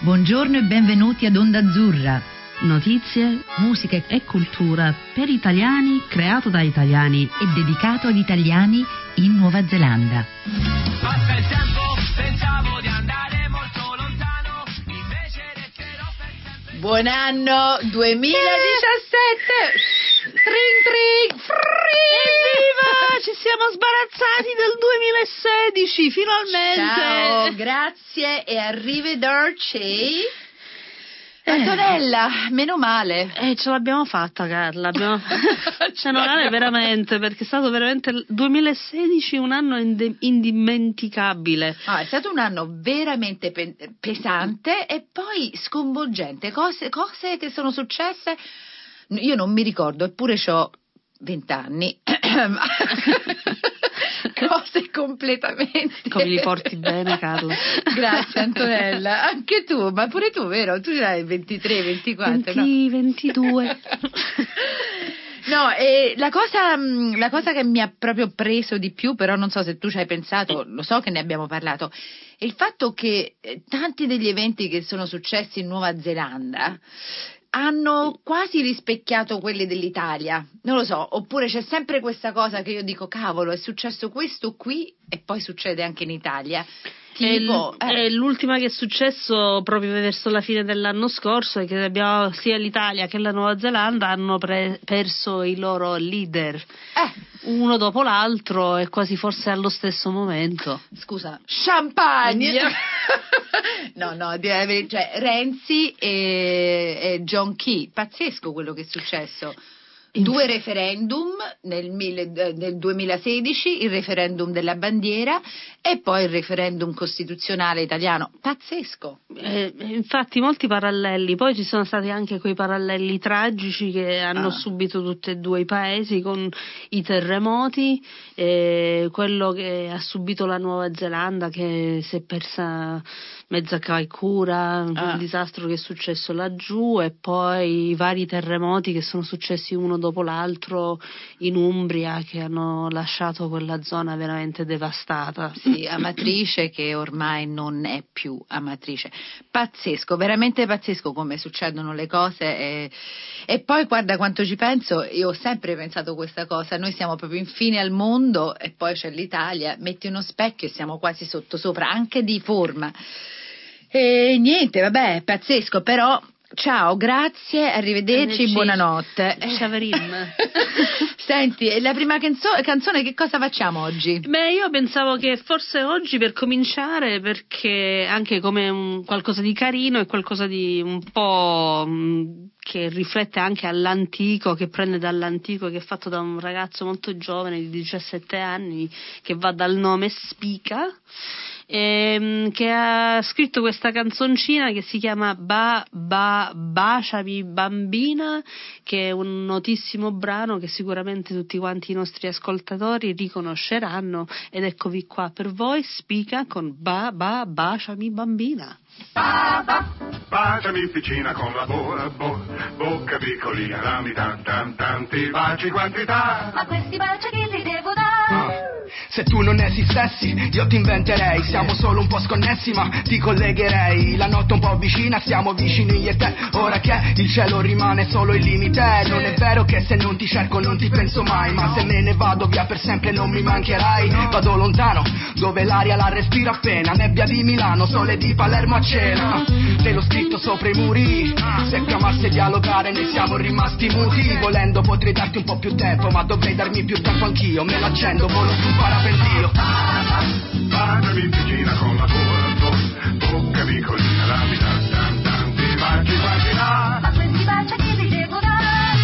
Buongiorno e benvenuti ad Onda Azzurra. Notizie, musica e cultura per italiani, creato da italiani e dedicato agli italiani in Nuova Zelanda. Passa il tempo, pensavo di andare molto lontano, invece resterò per sempre. Buon anno 2017! Tring tring! Evviva! Ci siamo sbarazzati del 2016, finalmente! Ciao, grazie e arrivederci! Antonella, meno male. Ce l'abbiamo fatta, Carla. Meno male veramente, perché è stato veramente il 2016 un anno indimenticabile. È stato un anno veramente pesante e poi sconvolgente. Cose che sono successe. Io non mi ricordo, eppure c'ho 20 anni. Cose completamente. Come li porti bene, Carlo? Grazie, Antonella. Anche tu, ma pure tu, vero? Tu hai 23, 24, 22. No, la cosa che mi ha proprio preso di più, però non so se tu ci hai pensato, lo so che ne abbiamo parlato, è il fatto che tanti degli eventi che sono successi in Nuova Zelanda hanno quasi rispecchiato quelli dell'Italia, non lo so, oppure c'è sempre questa cosa che io dico, cavolo, è successo questo qui e poi succede anche in Italia. Tipo, l'ultima che è successo proprio verso la fine dell'anno scorso è che sia l'Italia che la Nuova Zelanda hanno perso i loro leader, uno dopo l'altro e quasi forse allo stesso momento. Scusa, champagne! No, cioè Renzi e John Key, pazzesco quello che è successo. 2 referendum nel 2016, il referendum della bandiera e poi il referendum costituzionale italiano. Pazzesco. Infatti molti paralleli, poi ci sono stati anche quei paralleli tragici che hanno subito tutti e due i paesi con i terremoti, quello che ha subito la Nuova Zelanda che si è persa mezza Kaikoura, il disastro che è successo laggiù e poi i vari terremoti che sono successi uno dopo l'altro in Umbria che hanno lasciato quella zona veramente devastata. Sì, Amatrice che ormai non è più Amatrice. Pazzesco, veramente pazzesco come succedono le cose e poi guarda quanto ci penso, io ho sempre pensato questa cosa, noi siamo proprio in fine al mondo e poi c'è l'Italia, metti uno specchio e siamo quasi sopra, anche di forma. E niente, vabbè, pazzesco, però ciao, grazie, arrivederci, buonanotte. Ciavarim. Senti, la prima canzone che cosa facciamo oggi? Beh, io pensavo che forse oggi per cominciare, perché anche come qualcosa di carino e qualcosa di un po' che riflette anche all'antico, che prende dall'antico, che è fatto da un ragazzo molto giovane di 17 anni che va dal nome Spica, che ha scritto questa canzoncina che si chiama Baciami Bambina, che è un notissimo brano che sicuramente tutti quanti i nostri ascoltatori riconosceranno, ed eccovi qua per voi Spica con Baciami Bambina. Baciami piccina con la bocca piccolina, dammi tanti baci quantità. Ma questi baci che ti devo dare? Se tu non esistessi, io ti inventerei. Siamo solo un po' sconnessi, ma ti collegherei. La notte un po' vicina, siamo vicini io e te. Ora che il cielo rimane solo il limite. Non è vero che se non ti cerco non ti penso mai, ma se me ne vado via per sempre non mi mancherai. Vado lontano, dove l'aria la respiro appena. Nebbia di Milano, sole di Palermo a cena. Te l'ho scritto sopra i muri. Se più amasse dialogare ne siamo rimasti muti. Volendo potrei darti un po' più tempo, ma dovrei darmi più tempo anch'io. Me l'accendo, volo su un parapendio. Baciami piccina con la bocca piccolina, dammi tanti baci quantità. Ma questi baci che ti devo dare?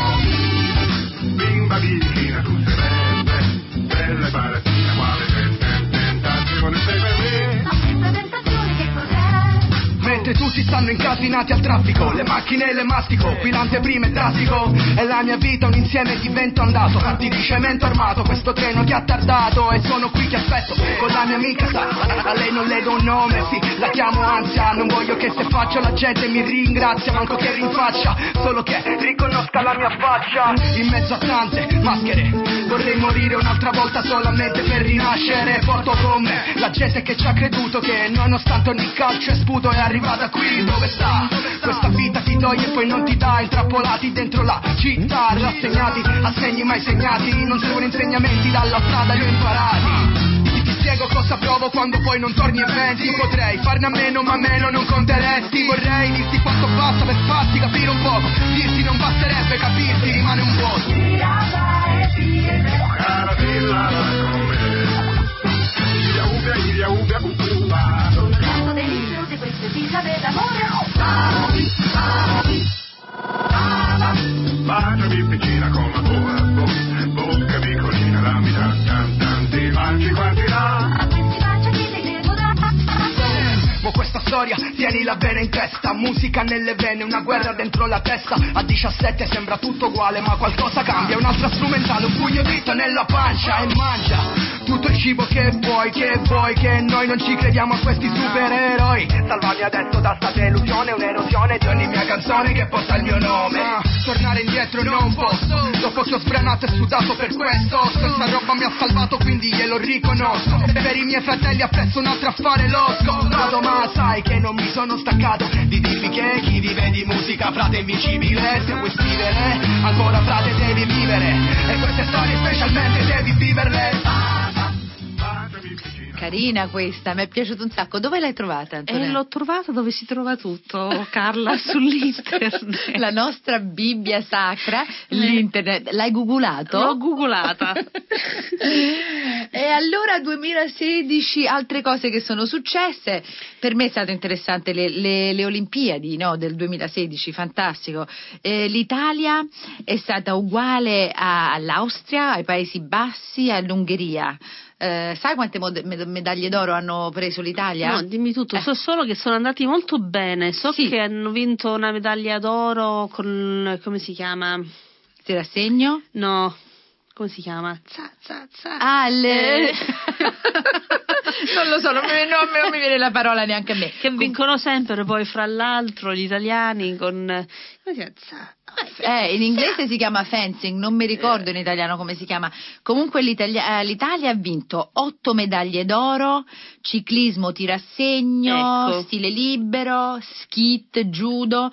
Bimba vicina, tu sei belle baratina, quale tentazione sei per me? Ma questa tentazione che cos'è? Mentre tutti stanno incasinati al traffico, le macchine le mastico, qui l'anteprima è drastico. E la mia vita un insieme di vento andato, fatti di cemento armato, questo treno che ha tardato. E sono qui che aspetto, con la mia amica sa, a lei non le do un nome, sì, la chiamo ansia. Non voglio che se faccio la gente mi ringrazia, manco che rinfaccia, solo che riconosca la mia faccia. In mezzo a tante maschere, vorrei morire un'altra volta solamente per rinascere. Porto con me la gente che ci ha creduto, che nonostante ogni calcio e sputo è arrivata da qui, dove sta? Questa vita ti toglie e poi non ti dà, intrappolati dentro la città, rassegnati a segni mai segnati, non servono insegnamenti, dalla strada li ho imparati. Ti spiego cosa provo quando poi non torni e pensi. Potrei farne a meno ma meno non conteresti. Vorrei dirti quanto basta per farti capire un poco, dirti non basterebbe capirti, rimane un vuoto. Cara villa con me, Iria Ubbia Cucumba. Tanto delizioso queste vita dell'amore. Baciami piccina con la tua bocca piccolina, dammi tanti baci quanti là. A questi baci che ti devo dare. Ma questa storia tienila bene in testa, musica nelle vene, una guerra dentro la testa. A 17 sembra tutto uguale ma qualcosa cambia, un'altra strumentale, un pugno dritto nella pancia e mangia tutto il cibo che vuoi, che noi non ci crediamo a questi supereroi. Salvami adesso da sta delusione, un'erosione di ogni mia canzone che porta il mio nome. Tornare indietro non posso, dopo che ho sbranato e sudato per questo. Questa roba mi ha salvato quindi glielo riconosco. Per i miei fratelli appresso un altro affare l'ho scontato, ma sai che non mi sono staccato di dirvi che chi vive di musica frate è invincibile. Se vuoi scrivere ancora frate devi vivere, e queste storie specialmente devi viverle. Carina questa, mi è piaciuta un sacco. Dove l'hai trovata, Antonella? L'ho trovata dove si trova tutto, Carla, sull'internet. La nostra Bibbia sacra, l'internet. L'hai googolato? L'ho googolata. E allora 2016, altre cose che sono successe. Per me è stato interessante le Olimpiadi, no, del 2016, fantastico. L'Italia è stata uguale all'Austria, ai Paesi Bassi, all'Ungheria. Sai quante medaglie d'oro hanno preso l'Italia? No, dimmi tutto. So solo che sono andati molto bene. So Sì. che hanno vinto una medaglia d'oro con, come si chiama? Ti rassegno? No, come si chiama? Non lo so, non mi viene la parola neanche a me. Che vincono sempre poi fra l'altro gli italiani con... come si chiama? In inglese si chiama fencing, non mi ricordo in italiano come si chiama. Comunque l'Italia ha vinto 8 medaglie d'oro, ciclismo, tirassegno, Ecco. stile libero, skeet, judo,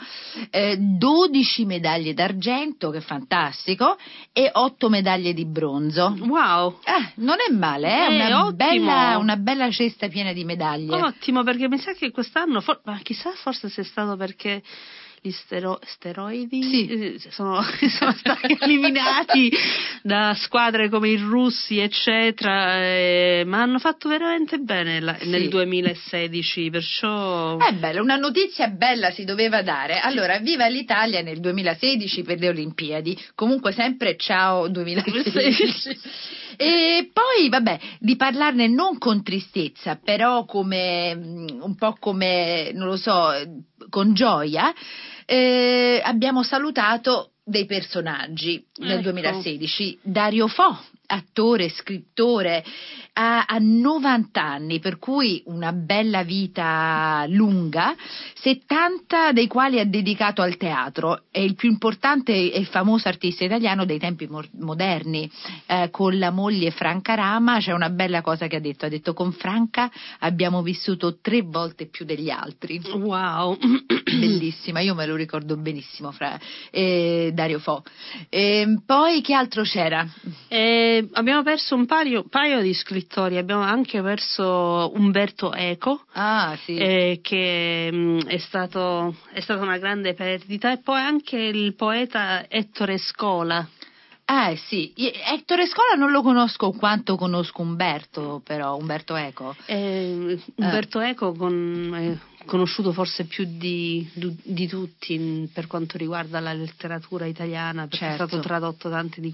12 medaglie d'argento, che è fantastico, e 8 medaglie di bronzo. Wow! Non è male, è ottimo. una bella cesta piena di medaglie. Ottimo, perché mi sa che quest'anno, ma chissà, forse se è stato perché gli steroidi Sì. sono stati eliminati da squadre come i russi, eccetera, ma hanno fatto veramente bene nel 2016, perciò... È bella, una notizia bella si doveva dare. Allora, viva l'Italia nel 2016 per le Olimpiadi. Comunque sempre ciao 2016. E poi, vabbè, di parlarne non con tristezza, però come un po' come, non lo so, con gioia, abbiamo salutato dei personaggi nel Ecco. 2016. Dario Fo, attore, scrittore, ha 90 anni, per cui una bella vita lunga, 70 dei quali ha dedicato al teatro. È il più importante e famoso artista italiano dei tempi moderni. Con la moglie Franca Rama c'è una bella cosa che ha detto con Franca abbiamo vissuto 3 volte più degli altri. Wow! Bellissima, io me lo ricordo benissimo, Dario Fo. Poi che altro c'era? Abbiamo perso un paio di scrittori, abbiamo anche perso Umberto Eco, Sì. che è stata una grande perdita, e poi anche il poeta Ettore Scola. Sì, Ettore Scola non lo conosco quanto conosco Umberto Eco. Umberto Eco conosciuto forse più di tutti per quanto riguarda la letteratura italiana, perché Certo. è stato tradotto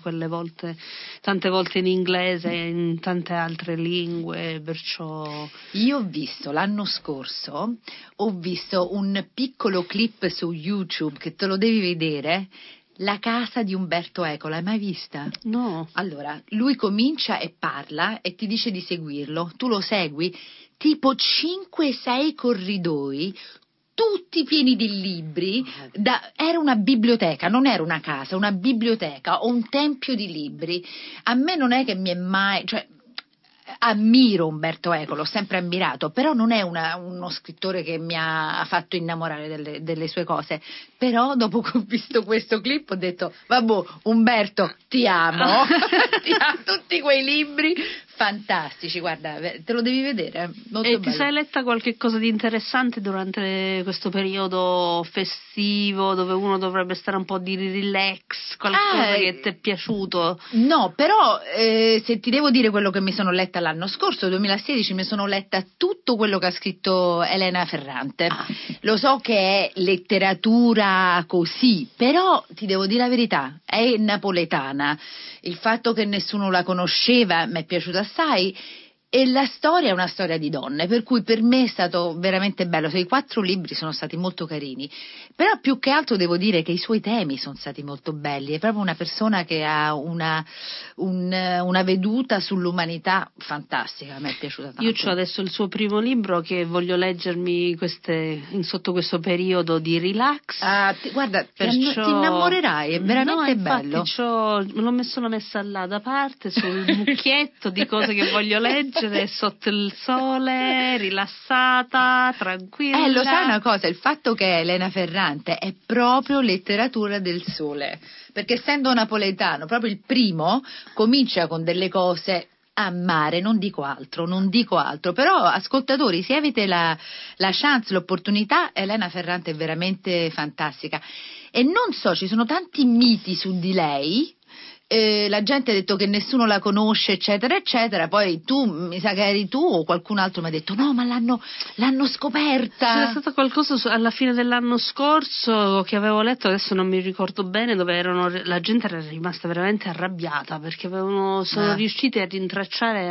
tante volte in inglese e in tante altre lingue, perciò... Io ho visto l'anno scorso, un piccolo clip su YouTube che te lo devi vedere. La casa di Umberto Eco, l'hai mai vista? No. Allora, lui comincia e parla e ti dice di seguirlo, tu lo segui, tipo 5-6 corridoi, tutti pieni di libri, era una biblioteca, non era una casa, una biblioteca o un tempio di libri. A me non è che mi è mai... ammiro Umberto Eco, l'ho sempre ammirato, però non è uno scrittore che mi ha fatto innamorare delle sue cose. Però dopo che ho visto questo clip ho detto vabbè, Umberto, ti amo. Ti amo, tutti quei libri fantastici, guarda, te lo devi vedere, molto E bello. ti sei letta qualche cosa di interessante durante questo periodo festivo dove uno dovrebbe stare un po' di relax, qualcosa che ti è piaciuto? No, però se ti devo dire quello che mi sono letta l'anno scorso, 2016, mi sono letta tutto quello che ha scritto Elena Ferrante. Lo so che è letteratura così, però ti devo dire la verità, è napoletana. Il fatto che nessuno la conosceva mi è piaciuto assai, e la storia è una storia di donne, per cui per me è stato veramente bello. I 4 libri sono stati molto carini, però più che altro devo dire che i suoi temi sono stati molto belli. È proprio una persona che ha una veduta sull'umanità fantastica, a me è piaciuta tanto. Io ho adesso il suo primo libro che voglio leggermi sotto questo periodo di relax. Guarda, Perciò... ti innamorerai, è veramente bello. L'ho messa là da parte sul mucchietto di cose che voglio leggere sotto il sole, rilassata, tranquilla. Lo sai una cosa, il fatto che Elena Ferrante è proprio letteratura del sole, perché essendo napoletano, proprio il primo comincia con delle cose a mare, non dico altro, però ascoltatori, se avete la chance, l'opportunità, Elena Ferrante è veramente fantastica. E non so, ci sono tanti miti su di lei. La gente ha detto che nessuno la conosce, eccetera eccetera, poi mi sa che eri tu o qualcun altro mi ha detto no, ma l'hanno scoperta. C'era stato qualcosa alla fine dell'anno scorso che avevo letto, adesso non mi ricordo bene, dove la gente era rimasta veramente arrabbiata perché erano riusciti a rintracciare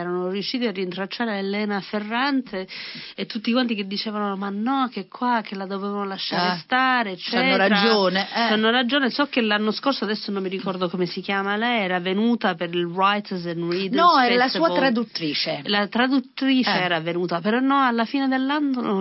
Elena Ferrante, e tutti quanti che dicevano ma no, che la dovevano lasciare stare, eccetera. Hanno ragione. So che l'anno scorso, adesso non mi ricordo come si chiama lei, era venuta per il Writers and Readers No, Festival. era la sua traduttrice. La traduttrice era venuta, però no, alla fine dell'anno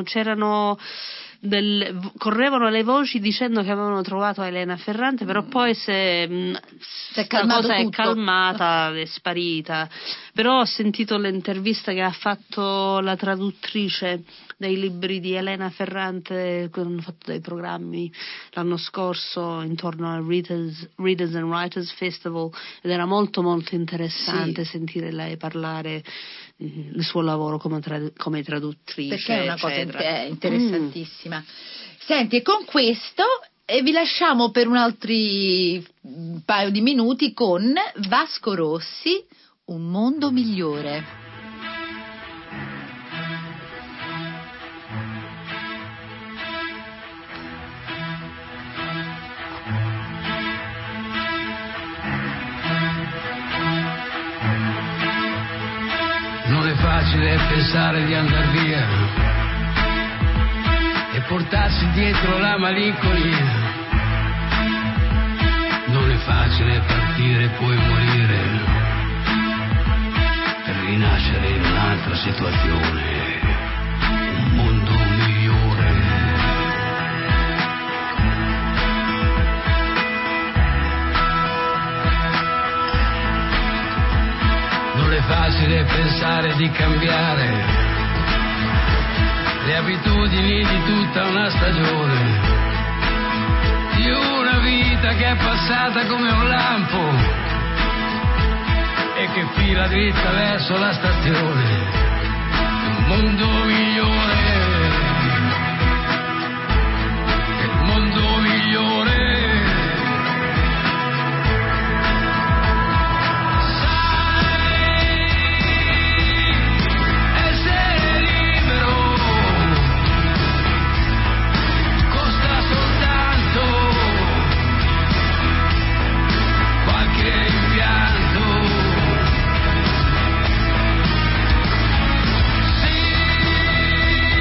correvano le voci dicendo che avevano trovato Elena Ferrante, però poi questa cosa è calmata, è sparita. Però ho sentito l'intervista che ha fatto la traduttrice dei libri di Elena Ferrante, che hanno fatto dei programmi l'anno scorso intorno al Readers and Writers Festival, ed era molto molto interessante sentire lei parlare del suo lavoro come traduttrice, perché è una eccetera. cosa interessantissima. Senti, e con questo vi lasciamo per un altri paio di minuti con Vasco Rossi, Un mondo migliore. Non è facile pensare di andar via e portarsi dietro la malinconia. Non è facile partire e poi morire per rinascere in un'altra situazione, un mondo migliore. Non è facile pensare di cambiare le abitudini di tutta una stagione, di una vita che è passata come un lampo e che fila dritta verso la stazione, un mondo migliore, il mondo migliore. Sì,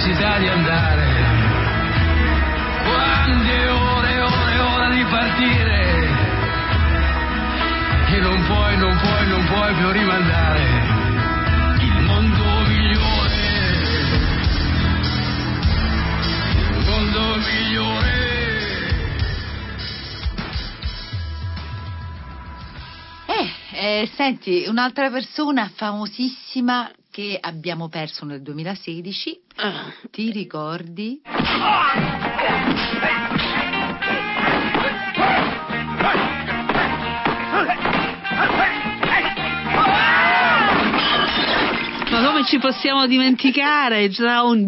necessità di andare. Quante ore di partire, e non puoi più rimandare. Il mondo migliore, il mondo migliore. Senti, un'altra persona famosissima che abbiamo perso nel 2016, ti ricordi? Ma come ci possiamo dimenticare? C'era un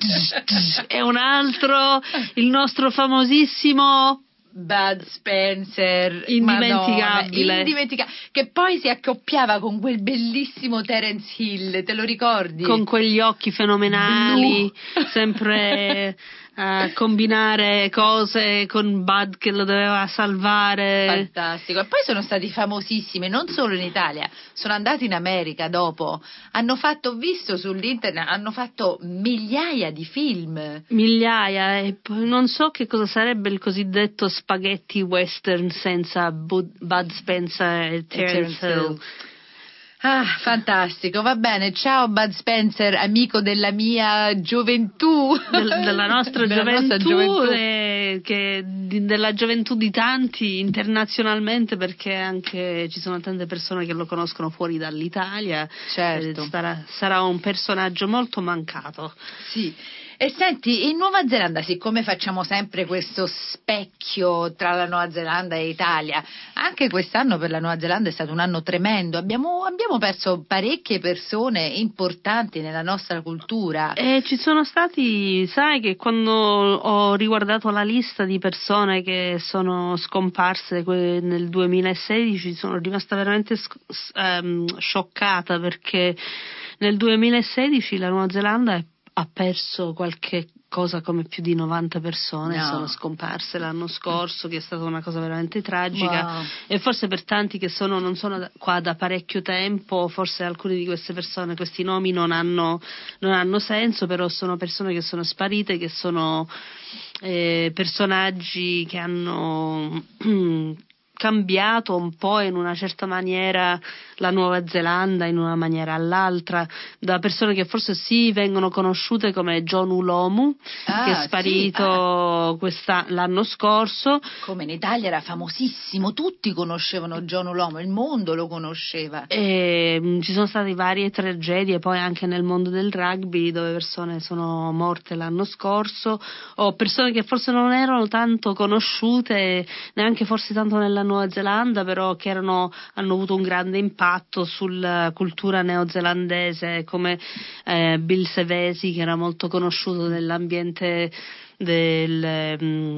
e un altro, il nostro famosissimo Bud Spencer, indimenticabile. Che poi si accoppiava con quel bellissimo Terence Hill, te lo ricordi? Con quegli occhi fenomenali, Blu. sempre a combinare cose con Bud che lo doveva salvare. Fantastico. E poi sono stati famosissimi non solo in Italia, sono andati in America dopo, hanno fatto, ho visto sull'internet, hanno fatto migliaia di film. Migliaia, e poi non so che cosa sarebbe il cosiddetto spaghetti western senza Bud Spencer e Terence Hill. Ah, fantastico, va bene. Ciao Bud Spencer, amico della mia gioventù. Della nostra gioventù. Della gioventù di tanti internazionalmente, perché anche ci sono tante persone che lo conoscono fuori dall'Italia. Certo. Sarà un personaggio molto mancato. Sì. E senti, in Nuova Zelanda, siccome facciamo sempre questo specchio tra la Nuova Zelanda e l'Italia, anche quest'anno per la Nuova Zelanda è stato un anno tremendo, abbiamo perso parecchie persone importanti nella nostra cultura. E ci sono stati, sai che quando ho riguardato la lista di persone che sono scomparse nel 2016 sono rimasta veramente scioccata, perché nel 2016 la Nuova Zelanda ha perso qualche cosa come più di 90 persone, sono scomparse l'anno scorso, che è stata una cosa veramente tragica. Wow. E forse per tanti che non sono qua da parecchio tempo, forse alcune di queste persone, questi nomi non hanno senso, però sono persone che sono sparite, che sono personaggi che hanno cambiato un po' in una certa maniera la Nuova Zelanda, in una maniera all'altra, da persone che forse sì vengono conosciute come John Ulomu, che è sparito l'anno scorso. Come in Italia era famosissimo, tutti conoscevano John Ulomu, il mondo lo conosceva. E ci sono state varie tragedie poi anche nel mondo del rugby, dove persone sono morte l'anno scorso, o persone che forse non erano tanto conosciute neanche forse tanto nella Nuova Zelanda, però che hanno avuto un grande impatto sulla cultura neozelandese, come Bill Sevesi, che era molto conosciuto nell'ambiente della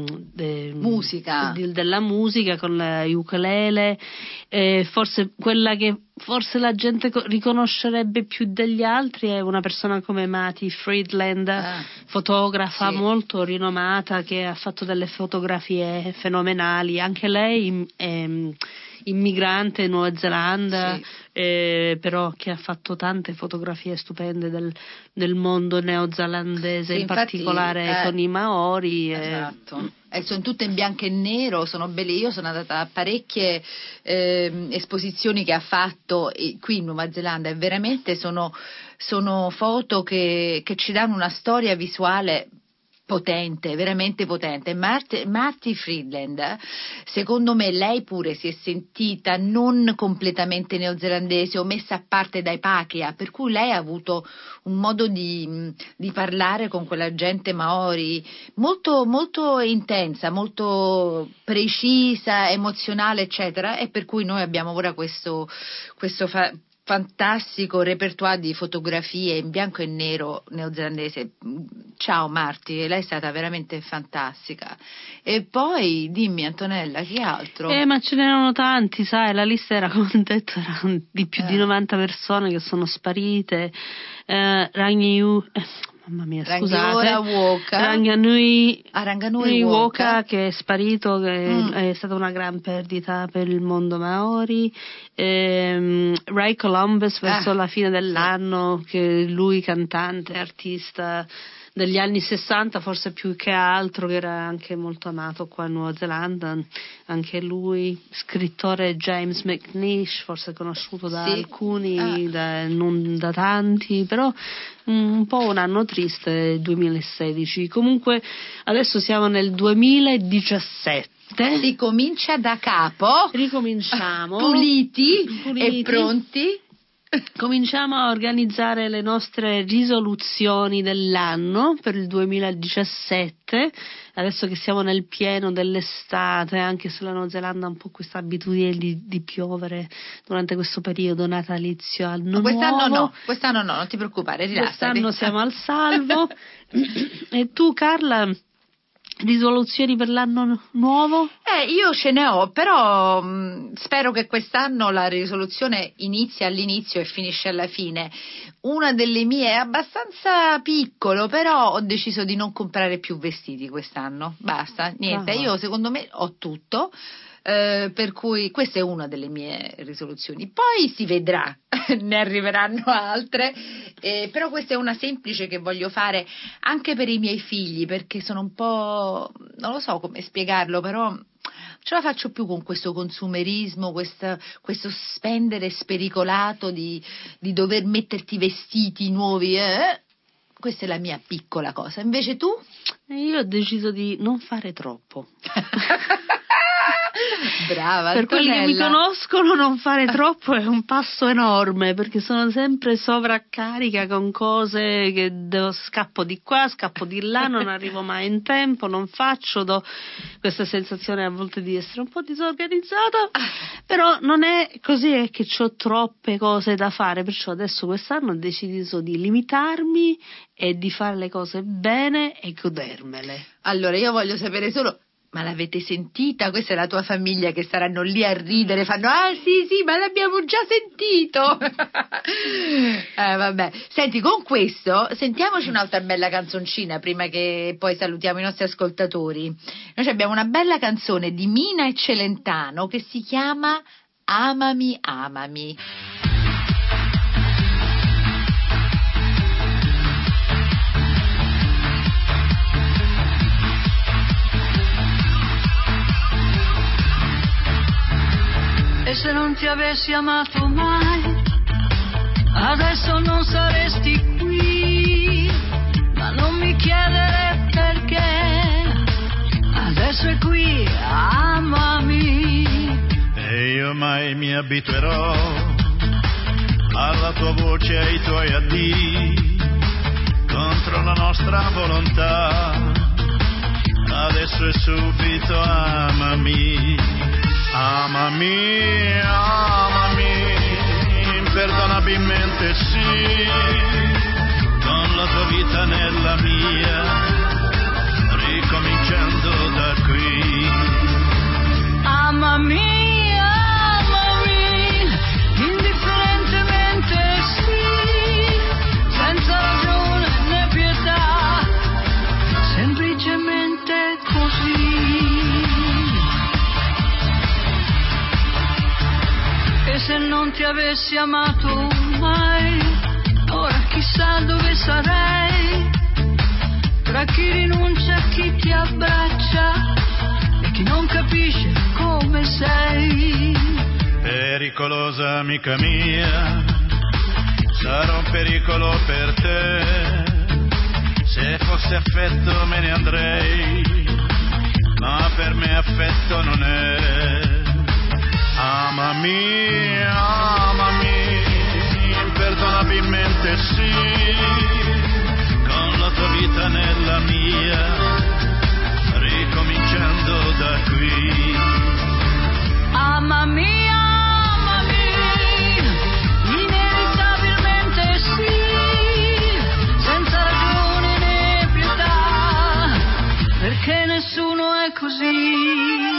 musica con la ukulele, forse quella che forse la gente riconoscerebbe più degli altri è una persona come Matty Friedland, fotografa molto rinomata, che ha fatto delle fotografie fenomenali. Anche lei è immigrante in Nuova Zelanda, però che ha fatto tante fotografie stupende del mondo neozelandese, in particolare con i Maori. Esatto. Sono tutte in bianco e nero, sono belle. Io sono andata a parecchie esposizioni che ha fatto qui in Nuova Zelanda e veramente sono foto che ci danno una storia visuale potente, veramente potente. Matty Friedland, secondo me lei pure si è sentita non completamente neozelandese o messa a parte dai Pakeha, per cui lei ha avuto un modo di parlare con quella gente Maori molto, molto intensa, molto precisa, emozionale, eccetera, e per cui noi abbiamo ora questo fantastico repertoire di fotografie in bianco e nero neozelandese. Ciao Marti, lei è stata veramente fantastica. E poi dimmi Antonella, che altro? Ma ce n'erano tanti, sai, la lista era, come ho detto, era di più di 90 persone che sono sparite. Mamma mia, scusate. Ranganui Woka, che è sparito, che è stata una gran perdita per il mondo Maori. Ray Columbus verso la fine dell'anno, che lui cantante, artista degli anni 60, forse più che altro, che era anche molto amato qua in Nuova Zelanda, anche lui, scrittore James McNeish, forse conosciuto da alcuni, non da tanti, però un po' un anno triste, il 2016. Comunque adesso siamo nel 2017. Ricomincia da capo. Ricominciamo. Puliti e pronti. Cominciamo a organizzare le nostre risoluzioni dell'anno per il 2017, adesso che siamo nel pieno dell'estate, anche se la Nuova Zelanda ha un po' questa abitudine di piovere durante questo periodo natalizio. Quest'anno no, non ti preoccupare, rilassati. Quest'anno siamo al salvo. E tu, Carla, risoluzioni per l'anno nuovo? Io ce ne ho, però spero che quest'anno la risoluzione inizia all'inizio e finisce alla fine. Una delle mie è abbastanza piccolo, però ho deciso di non comprare più vestiti quest'anno. Basta, niente, io secondo me ho tutto. Per cui questa è una delle mie risoluzioni, poi si vedrà, ne arriveranno altre, però questa è una semplice che voglio fare anche per i miei figli, perché sono un po', non lo so come spiegarlo, però non ce la faccio più con questo consumerismo, questo spendere spericolato di dover metterti vestiti nuovi. Questa è la mia piccola cosa. Invece tu? Io ho deciso di non fare troppo. Brava, per quelli che mi conoscono, non fare troppo è un passo enorme, perché sono sempre sovraccarica con cose che scappo di qua, scappo di là, non arrivo mai in tempo, non faccio, do questa sensazione a volte di essere un po' disorganizzata, però non è così, è che ho troppe cose da fare, perciò adesso quest'anno ho deciso di limitarmi e di fare le cose bene e godermele. Allora io voglio sapere solo, ma l'avete sentita? Questa è la tua famiglia che saranno lì a ridere, fanno sì, ma l'abbiamo già sentito. Vabbè. Senti, con questo sentiamoci un'altra bella canzoncina prima che poi salutiamo i nostri ascoltatori. Noi abbiamo una bella canzone di Mina e Celentano che si chiama Amami, amami. E se non ti avessi amato mai, adesso non saresti qui, ma non mi chiedere perché, adesso è qui, amami. E io mai mi abituerò alla tua voce, ai tuoi addii, contro la nostra volontà, adesso è subito, amami. Amami, amami, imperdonabilmente sì, con la tua vita nella mia, ricominciando da qui. Amami, amami, indifferentemente sì, senza ragione né pietà, semplicemente così. E se non ti avessi amato mai, ora chissà dove sarei, tra chi rinuncia, chi ti abbraccia e chi non capisce come sei. Pericolosa amica mia, sarò un pericolo per te, se fosse affetto me ne andrei, ma per me affetto non è. Amami, amami, imperdonabilmente sì, con la tua vita nella mia, ricominciando da qui. Amami, amami, inevitabilmente sì, senza ragione né pietà, perché nessuno è così.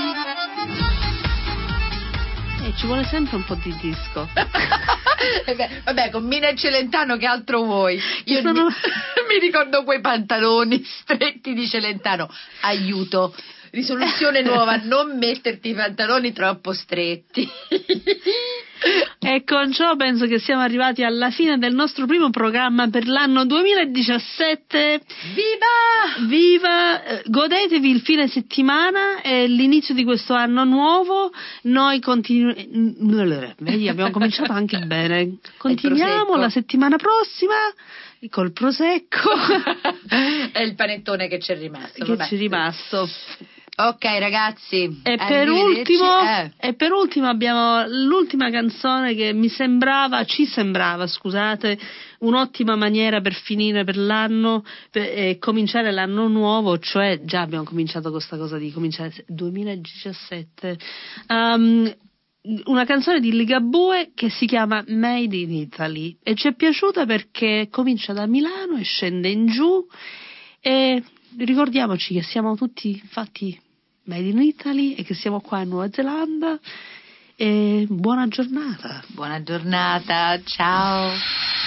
Ci vuole sempre un po' di disco. Vabbè, con Mina e Celentano che altro vuoi? Io mi ricordo quei pantaloni stretti di Celentano. Aiuto, risoluzione nuova, non metterti i pantaloni troppo stretti. E con ciò penso che siamo arrivati alla fine del nostro primo programma per l'anno 2017. Viva! Viva! Godetevi il fine settimana e l'inizio di questo anno nuovo. Noi vedi, abbiamo cominciato anche bene. Continuiamo la settimana prossima col prosecco e il panettone che ci è rimasto. Ok ragazzi, e per ultimo abbiamo l'ultima canzone che ci sembrava un'ottima maniera per finire per l'anno e cominciare l'anno nuovo, cioè già abbiamo cominciato con questa cosa di cominciare 2017. Una canzone di Ligabue che si chiama Made in Italy e ci è piaciuta perché comincia da Milano e scende in giù e ricordiamoci che siamo tutti fatti Made in Italy e che siamo qua in Nuova Zelanda e buona giornata, ciao.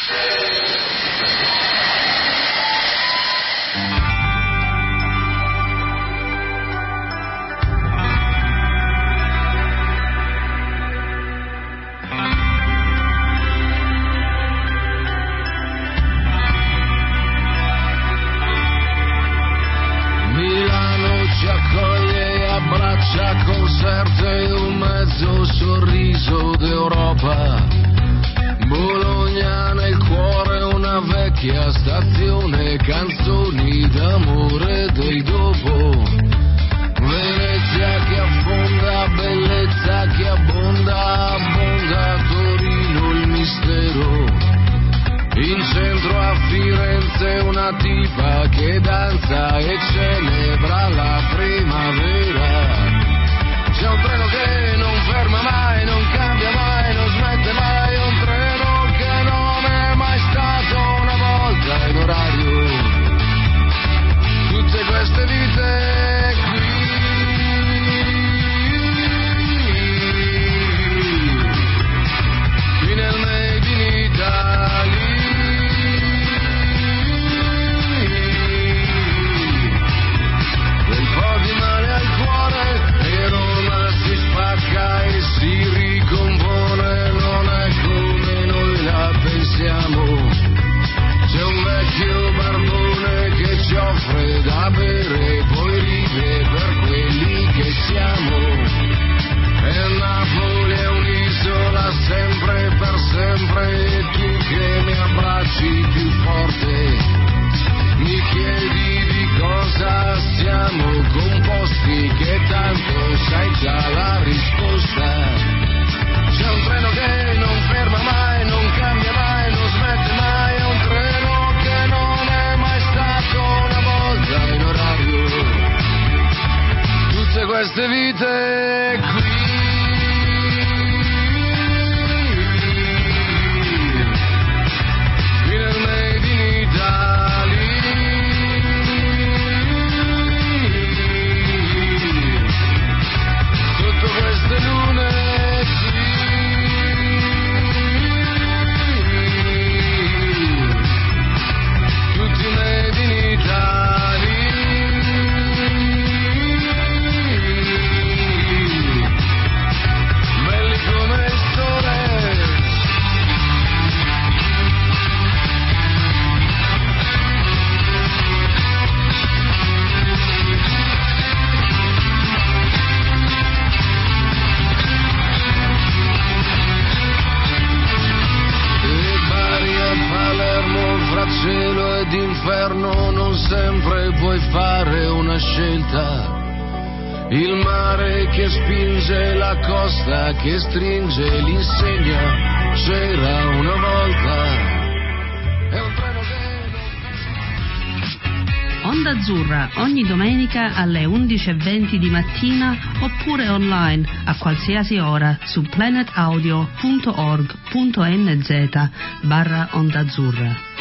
Concerte un mezzo sorriso d'Europa, Bologna nel cuore una vecchia stazione, canzoni d'amore del dopo, Venezia che affonda, bellezza che abbonda, Torino il mistero, in centro a Firenze una tipa che danza e celebra la primavera. C'è un treno che non ferma mai, non cambia mai, non smette mai, un treno che non è mai stato una volta in orario. Tutte queste vite qui, nel Made in Italy, quel po' di male al cuore e Roma si spacca e si ricompone, non è come noi la pensiamo. C'è un vecchio barbone che ci offre da bere, poi ride per quelli che siamo. E Napoli è un'isola sempre per sempre, e tu che mi abbracci più forte mi chiedi di cosa siamo composti, che tanto sai già la risposta. C'è un treno che non ferma mai, non cambia mai, non smette mai, è un treno che non è mai stato una volta in orario. Tutte queste vite qui, nel Made in Italy, sotto queste lune qui, tutti Made in Italy, belli come il sole. Palermo fra cielo ed inferno non sempre puoi fare una scelta. Il mare che spinge, la costa che stringe, l'insegna c'era una volta. È un treno che Onda Azzurra ogni domenica alle 11:20 di mattina oppure online a qualsiasi ora su planetaudio.org.nz/Onda Azzurra.